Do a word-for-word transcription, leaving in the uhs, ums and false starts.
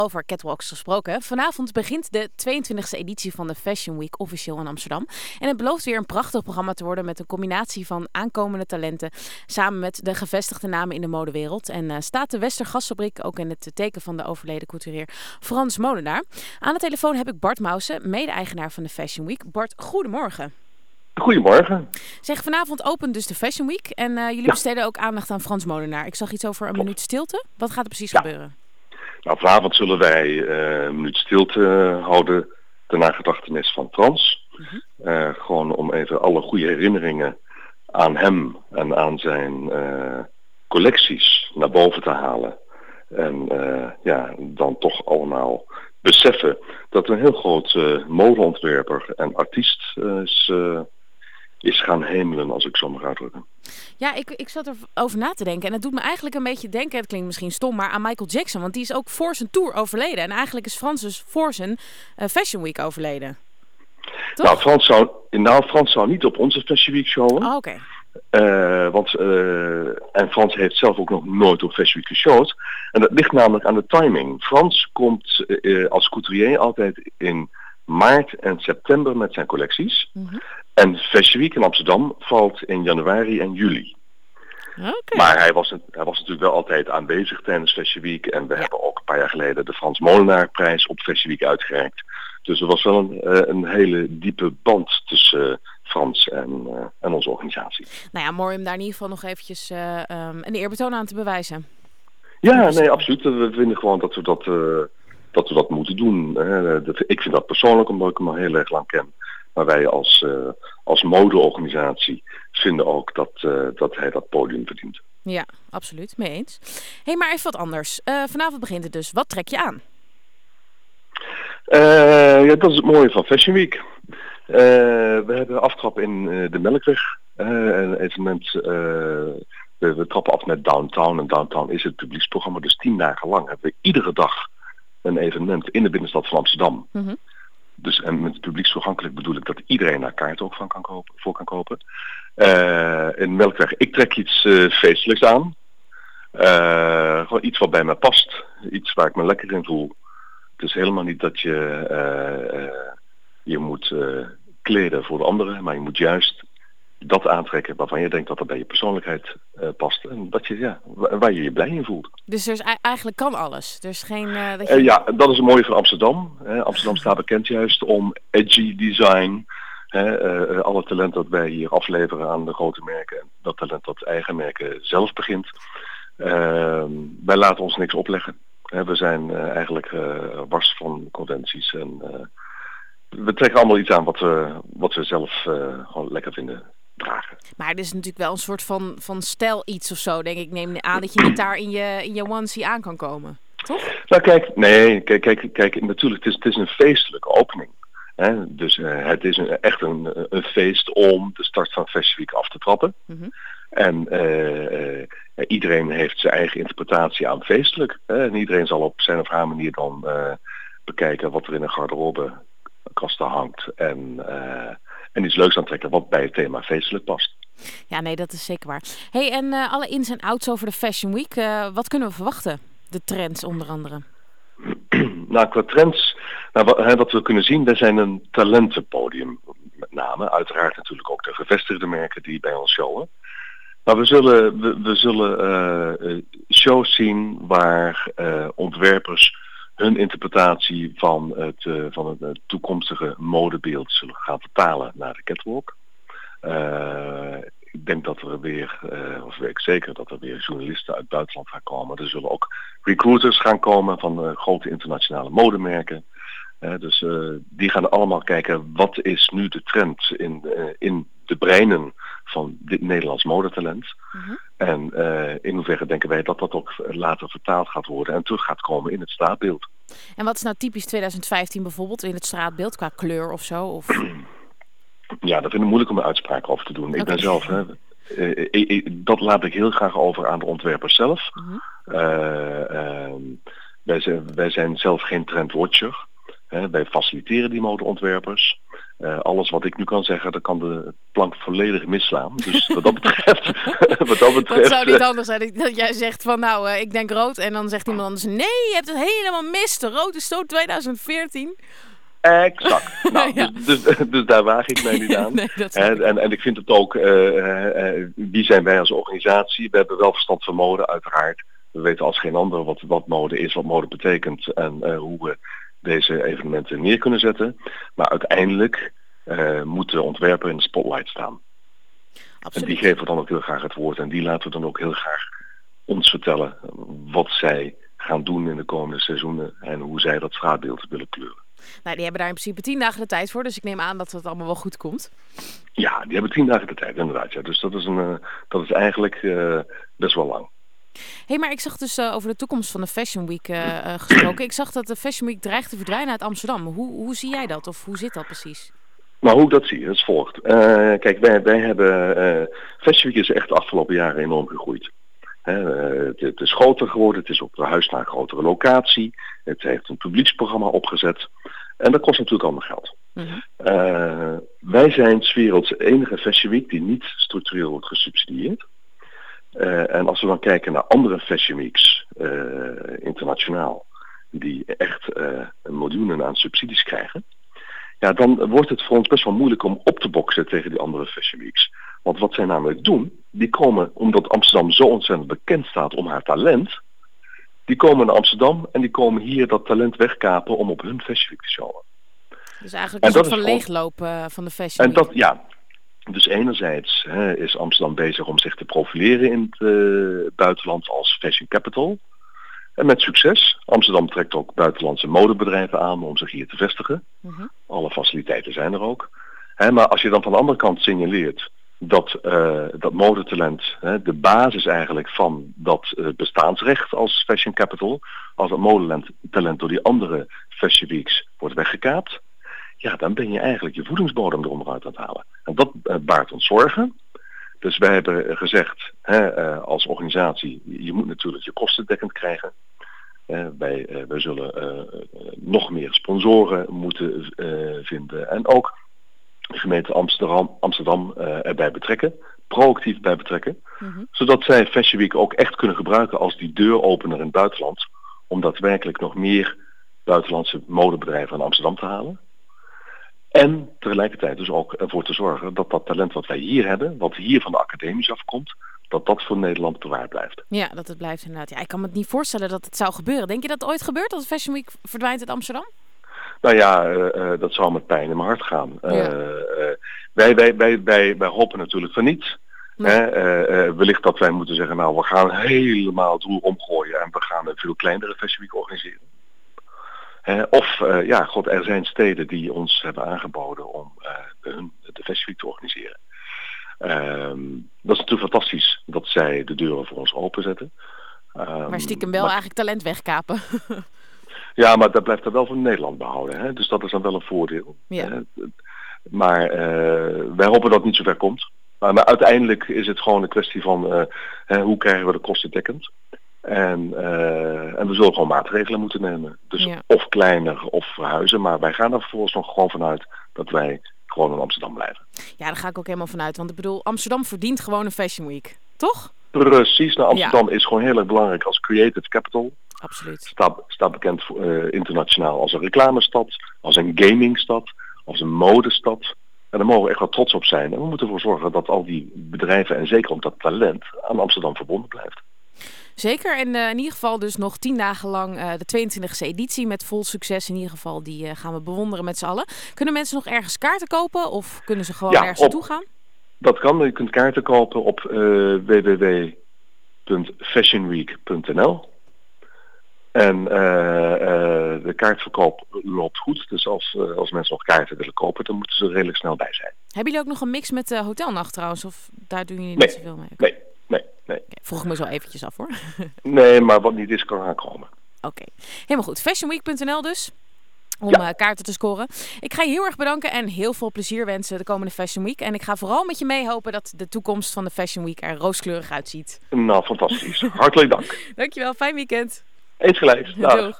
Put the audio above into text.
Over catwalks gesproken. Vanavond begint de tweeëntwintigste editie van de Fashion Week officieel in Amsterdam. En het belooft weer een prachtig programma te worden met een combinatie van aankomende talenten samen met de gevestigde namen in de modewereld. En uh, staat de Westergasfabriek ook in het teken van de overleden couturier Frans Molenaar. Aan de telefoon heb ik Bart Mousen, mede-eigenaar van de Fashion Week. Bart, goedemorgen. Goedemorgen. Zeg, vanavond opent dus de Fashion Week en uh, jullie ja. besteden ook aandacht aan Frans Molenaar. Ik zag iets over een minuut stilte. Wat gaat er precies ja. gebeuren? Nou, vanavond zullen wij uh, een minuut stilte houden ter nagedachtenis van Frans. Uh-huh. Uh, gewoon om even alle goede herinneringen aan hem en aan zijn uh, collecties naar boven te halen. En uh, ja, dan toch allemaal beseffen dat een heel groot uh, modeontwerper en artiest uh, is, uh, is gaan hemelen, als ik zo mag uitdrukken. Ja, ik, ik zat erover na te denken en het doet me eigenlijk een beetje denken, het klinkt misschien stom, maar aan Michael Jackson. Want die is ook voor zijn tour overleden. En eigenlijk is Frans dus voor zijn uh, Fashion Week overleden. Toch? Nou, Frans zou, nou, Frans zou niet op onze Fashion Week showen. Oh, oké. Okay. Uh, want, uh, en Frans heeft zelf ook nog nooit op Fashion Week geshowd. En dat ligt namelijk aan de timing. Frans komt uh, als couturier altijd in maart en september met zijn collecties. Mm-hmm. En Fashion Week in Amsterdam valt in januari en juli. Okay. Maar hij was, hij was natuurlijk wel altijd aanwezig tijdens Fashion Week. En we ja. hebben ook een paar jaar geleden de Frans Molenaar prijs op Fashion Week uitgereikt. Dus er was wel een, een hele diepe band tussen uh, Frans en, uh, en onze organisatie. Nou ja, mooi om daar in ieder geval nog eventjes uh, um, een eerbetoon aan te bewijzen. Ja, nee, absoluut. We vinden gewoon dat we dat, uh, dat, we dat moeten doen. Hè. Ik vind dat persoonlijk, omdat ik hem al heel erg lang ken. Maar wij als, uh, als modeorganisatie vinden ook dat, uh, dat hij dat podium verdient. Ja, absoluut. Mee eens. Hé, hey, maar even wat anders. Uh, vanavond begint het dus. Wat trek je aan? Uh, ja, dat is het mooie van Fashion Week. Uh, we hebben aftrap in uh, de Melkweg. Uh, een evenement. Uh, we, we trappen af met Downtown. En Downtown is het publieksprogramma. Dus tien dagen lang hebben we iedere dag een evenement in de binnenstad van Amsterdam. Mm-hmm. Dus en met publiekstoegankelijk bedoel ik dat iedereen daar kaart ook van kan kopen, voor kan kopen. Uh, in Melkweg, ik trek iets uh, feestelijks aan. Uh, gewoon iets wat bij mij past. Iets waar ik me lekker in voel. Het is helemaal niet dat je uh, uh, je moet uh, kleden voor de anderen, maar je moet juist dat aantrekken waarvan je denkt dat dat bij je persoonlijkheid uh, past. En dat je, ja, waar je je blij in voelt. Dus er is, eigenlijk kan alles? Er is geen... Uh, dat je... uh, ja, dat is het mooie van Amsterdam. Uh, Amsterdam staat bekend juist om edgy design. Uh, uh, alle talent dat wij hier afleveren aan de grote merken. En dat talent dat eigen merken zelf begint. Uh, wij laten ons niks opleggen. Uh, we zijn uh, eigenlijk uh, wars van conventies. En uh, we trekken allemaal iets aan wat we, wat we zelf uh, gewoon lekker vinden. Dragen. Maar het is natuurlijk wel een soort van, van stijl iets of zo, denk ik. Ik neem aan dat je niet daar in je, in je onesie aan kan komen, toch? Nou kijk, nee, kijk, kijk, kijk natuurlijk, het is, het is een feestelijke opening. Hè? Dus uh, het is een, echt een, een feest om de start van Fashion Week af te trappen. Mm-hmm. En uh, uh, iedereen heeft zijn eigen interpretatie aan feestelijk. Hè? En iedereen zal op zijn of haar manier dan uh, bekijken wat er in een garderobekasten hangt. En... Uh, En iets leuks aantrekken wat bij het thema feestelijk past. Ja, nee, dat is zeker waar. Hey, en uh, alle ins en outs over de Fashion Week, uh, wat kunnen we verwachten? De trends onder andere. Nou, qua trends, nou, wat, hè, wat we kunnen zien, wij zijn een talentenpodium met name. Uiteraard natuurlijk ook de gevestigde merken die bij ons showen. Maar we zullen, we, we zullen uh, shows zien waar uh, ontwerpers hun interpretatie van het, uh, van het toekomstige modebeeld zullen gaan vertalen naar de catwalk. Uh, ik denk dat er weer, uh, of weet ik zeker, dat er weer journalisten uit het buitenland gaan komen. Er zullen ook recruiters gaan komen van uh, grote internationale modemerken. Uh, dus uh, die gaan allemaal kijken, wat is nu de trend in, uh, in de breinen van dit Nederlands modetalent. Uh-huh. En uh, in hoeverre denken wij dat dat ook later vertaald gaat worden en terug gaat komen in het straatbeeld. En wat is nou typisch twintig vijftien bijvoorbeeld in het straatbeeld qua kleur of zo? Of... Ja, dat vind ik moeilijk om een uitspraak over te doen. Okay. Ik ben zelf, hè, uh, ik, ik, dat laat ik heel graag over aan de ontwerpers zelf. Uh-huh. Uh, uh, wij, zijn, wij zijn zelf geen trendwatcher. Hè. Wij faciliteren die modeontwerpers. Uh, alles wat ik nu kan zeggen, dan kan de plank volledig misslaan. Dus wat dat betreft... wat dat, betreft dat zou niet anders zijn dat jij zegt van nou, uh, ik denk rood. En dan zegt iemand anders, nee, je hebt het helemaal mis. De rode stoot twintig veertien. Exact. Nou, ja. dus, dus, dus daar waag ik mij niet aan. nee, dat en, en, en ik vind het ook, uh, uh, uh, wie zijn wij als organisatie? We hebben wel verstand van mode, uiteraard. We weten als geen ander wat, wat mode is, wat mode betekent en uh, hoe we deze evenementen neer kunnen zetten. Maar uiteindelijk uh, moet de ontwerper in de spotlight staan. Absoluut. En die geven we dan ook heel graag het woord en die laten we dan ook heel graag ons vertellen wat zij gaan doen in de komende seizoenen en hoe zij dat straatbeeld willen kleuren. Nou, die hebben daar in principe tien dagen de tijd voor, dus ik neem aan dat het allemaal wel goed komt. Ja, die hebben tien dagen de tijd, inderdaad. Ja. Dus dat is, een, uh, dat is eigenlijk uh, best wel lang. Hé, hey, maar ik zag dus uh, over de toekomst van de Fashion Week uh, uh, gesproken. Ik zag dat de Fashion Week dreigt te verdwijnen uit Amsterdam. Hoe, hoe zie jij dat? Of hoe zit dat precies? Nou, hoe ik dat zie, is volgt. Uh, kijk, wij, wij hebben... Uh, Fashion Week is echt de afgelopen jaren enorm gegroeid. He, uh, het, het is groter geworden, het is op de huis naar een grotere locatie. Het heeft een publieksprogramma opgezet. En dat kost natuurlijk allemaal geld. Mm-hmm. Uh, wij zijn 's werelds enige Fashion Week die niet structureel wordt gesubsidieerd. Uh, en als we dan kijken naar andere Fashion Weeks, uh, internationaal, die echt uh, miljoenen aan subsidies krijgen, ja, dan wordt het voor ons best wel moeilijk om op te boksen tegen die andere Fashion Weeks. Want wat zij namelijk doen, die komen, omdat Amsterdam zo ontzettend bekend staat om haar talent, die komen naar Amsterdam en die komen hier dat talent wegkapen om op hun Fashion Week te showen. Dus eigenlijk een soort van leegloop uh, van de Fashion Week. En dat, ja. Dus enerzijds hè, is Amsterdam bezig om zich te profileren in het uh, buitenland als fashion capital. En met succes. Amsterdam trekt ook buitenlandse modebedrijven aan om zich hier te vestigen. Uh-huh. Alle faciliteiten zijn er ook. Hè, maar als je dan van de andere kant signaleert dat uh, dat modetalent hè, de basis eigenlijk van dat uh, bestaansrecht als fashion capital, als dat modetalent door die andere Fashion Weeks wordt weggekaapt, ja, dan ben je eigenlijk je voedingsbodem eronderuit aan het halen. En dat uh, baart ons zorgen. Dus wij hebben gezegd, hè, uh, als organisatie, je moet natuurlijk je kosten dekkend krijgen. Uh, wij, uh, wij zullen uh, uh, nog meer sponsoren moeten uh, vinden. En ook de gemeente Amsterdam, Amsterdam uh, erbij betrekken. Proactief bij betrekken. Mm-hmm. Zodat zij Fashion Week ook echt kunnen gebruiken als die deuropener in het buitenland. Om daadwerkelijk nog meer buitenlandse modebedrijven aan Amsterdam te halen. En tegelijkertijd dus ook ervoor te zorgen dat dat talent wat wij hier hebben, wat hier van de academies afkomt, dat dat voor Nederland bewaard blijft. Ja, dat het blijft inderdaad. Ja, ik kan me het niet voorstellen dat het zou gebeuren. Denk je dat het ooit gebeurt, dat de Fashion Week verdwijnt uit Amsterdam? Nou ja, uh, uh, dat zou met pijn in mijn hart gaan. Uh, ja. uh, wij, wij, wij, wij, wij hopen natuurlijk van niet. Nee. Hè? Uh, uh, wellicht dat wij moeten zeggen, nou we gaan helemaal het roer omgooien en we gaan een veel kleinere Fashion Week organiseren. Uh, of, uh, ja, god, er zijn steden die ons hebben aangeboden om uh, hun, de Fashion Week te organiseren. Um, dat is natuurlijk fantastisch dat zij de deuren voor ons openzetten. Um, maar stiekem wel maar, eigenlijk talent wegkapen. Ja, maar dat blijft er wel voor Nederland behouden. Hè? Dus dat is dan wel een voordeel. Ja. Uh, maar uh, wij hopen dat het niet zover komt. Maar, maar uiteindelijk is het gewoon een kwestie van uh, hè, hoe krijgen we de kosten dekkend. En, uh, en we zullen gewoon maatregelen moeten nemen. Dus ja. Of kleiner of verhuizen. Maar wij gaan er vervolgens nog gewoon vanuit dat wij gewoon in Amsterdam blijven. Ja, daar ga ik ook helemaal vanuit. Want ik bedoel, Amsterdam verdient gewoon een Fashion Week. Toch? Precies. Nou, Amsterdam ja. is gewoon heel erg belangrijk als creative capital. Absoluut. Staat, staat bekend uh, internationaal als een reclamestad, als een gamingstad, als een modestad. En daar mogen we echt wel trots op zijn. En we moeten ervoor zorgen dat al die bedrijven en zeker ook dat talent aan Amsterdam verbonden blijft. Zeker, en uh, in ieder geval dus nog tien dagen lang uh, de tweeëntwintigste editie met vol succes. In ieder geval, die uh, gaan we bewonderen met z'n allen. Kunnen mensen nog ergens kaarten kopen of kunnen ze gewoon ja, ergens naartoe gaan? Dat kan, je kunt kaarten kopen op uh, w w w punt fashion week punt n l. En uh, uh, de kaartverkoop loopt goed, dus als, uh, als mensen nog kaarten willen kopen, dan moeten ze er redelijk snel bij zijn. Hebben jullie ook nog een mix met de uh, hotelnacht trouwens, of daar doen jullie nee, niet zoveel mee? Nee, nee, nee. Okay, vroeg ik me zo eventjes af hoor. Nee, maar wat niet is kan aankomen. Oké, okay. Helemaal goed. fashion week punt n l dus. Om ja. uh, kaarten te scoren. Ik ga je heel erg bedanken en heel veel plezier wensen de komende Fashion Week. En ik ga vooral met je mee hopen dat de toekomst van de Fashion Week er rooskleurig uitziet. Nou, fantastisch. Hartelijk dank. Dankjewel, fijn weekend. Eens gelijk. Dag.